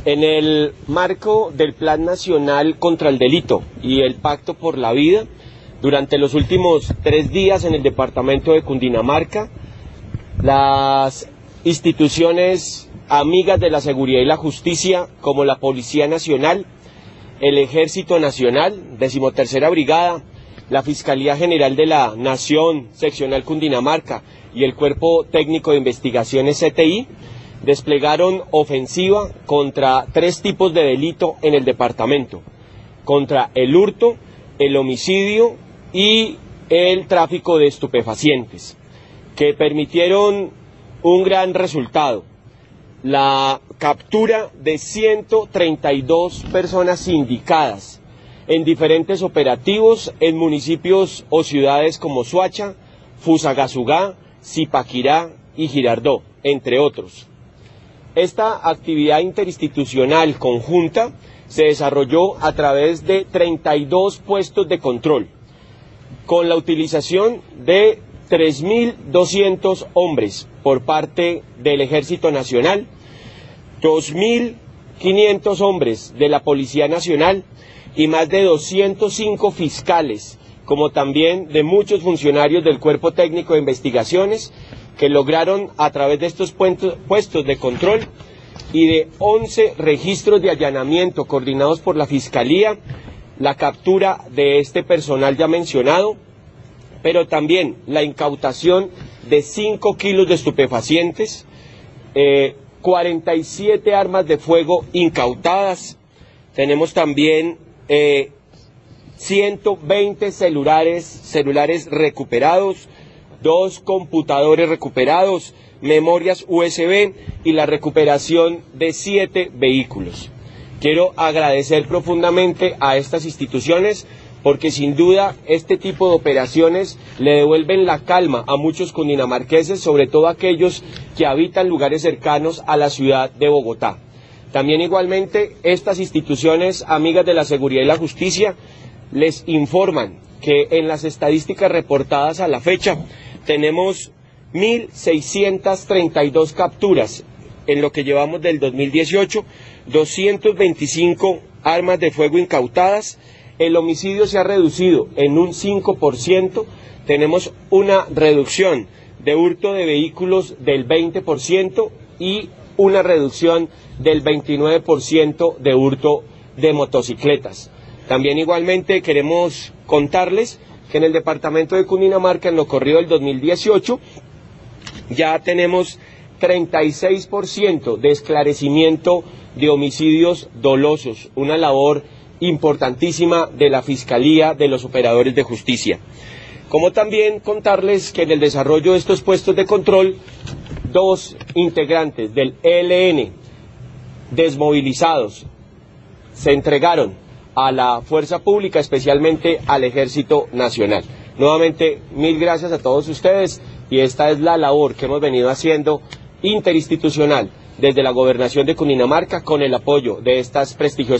En el marco del Plan Nacional contra el Delito y el Pacto por la Vida, durante los últimos 3 días en el departamento de Cundinamarca, las instituciones amigas de la seguridad y la justicia, como la Policía Nacional, el Ejército Nacional, 13ª Brigada, la Fiscalía General de la Nación, Seccional Cundinamarca y el Cuerpo Técnico de Investigaciones CTI, desplegaron ofensiva contra 3 tipos de delito en el departamento: contra el hurto, el homicidio y el tráfico de estupefacientes, que permitieron un gran resultado: la captura de 132 personas sindicadas en diferentes operativos en municipios o ciudades como Soacha, Fusagasugá, Zipaquirá y Girardó, entre otros. Esta actividad interinstitucional conjunta se desarrolló a través de 32 puestos de control, con la utilización de 3.200 hombres por parte del Ejército Nacional, 2.500 hombres de la Policía Nacional y más de 205 fiscales, como también de muchos funcionarios del Cuerpo Técnico de Investigaciones, que lograron a través de estos puestos de control y de 11 registros de allanamiento coordinados por la Fiscalía, la captura de este personal ya mencionado, pero también la incautación de 5 kilos de estupefacientes, 47 armas de fuego incautadas. Tenemos también 120 celulares recuperados, 2 computadores recuperados, memorias USB y la recuperación de 7 vehículos. Quiero agradecer profundamente a estas instituciones porque sin duda este tipo de operaciones le devuelven la calma a muchos cundinamarqueses, sobre todo aquellos que habitan lugares cercanos a la ciudad de Bogotá. También igualmente estas instituciones amigas de la seguridad y la justicia les informan que en las estadísticas reportadas a la fecha tenemos 1.632 capturas en lo que llevamos del 2018, 225 armas de fuego incautadas, el homicidio se ha reducido en un 5%, tenemos una reducción de hurto de vehículos del 20% y una reducción del 29% de hurto de motocicletas. También igualmente queremos contarles que en el departamento de Cundinamarca, en lo corrido del 2018, ya tenemos 36% de esclarecimiento de homicidios dolosos, una labor importantísima de la Fiscalía, de los operadores de justicia. Como también contarles que en el desarrollo de estos puestos de control, 2 integrantes del ELN desmovilizados se entregaron a la fuerza pública, especialmente al Ejército Nacional. Nuevamente, mil gracias a todos ustedes, y esta es la labor que hemos venido haciendo interinstitucional desde la Gobernación de Cundinamarca con el apoyo de estas prestigiosas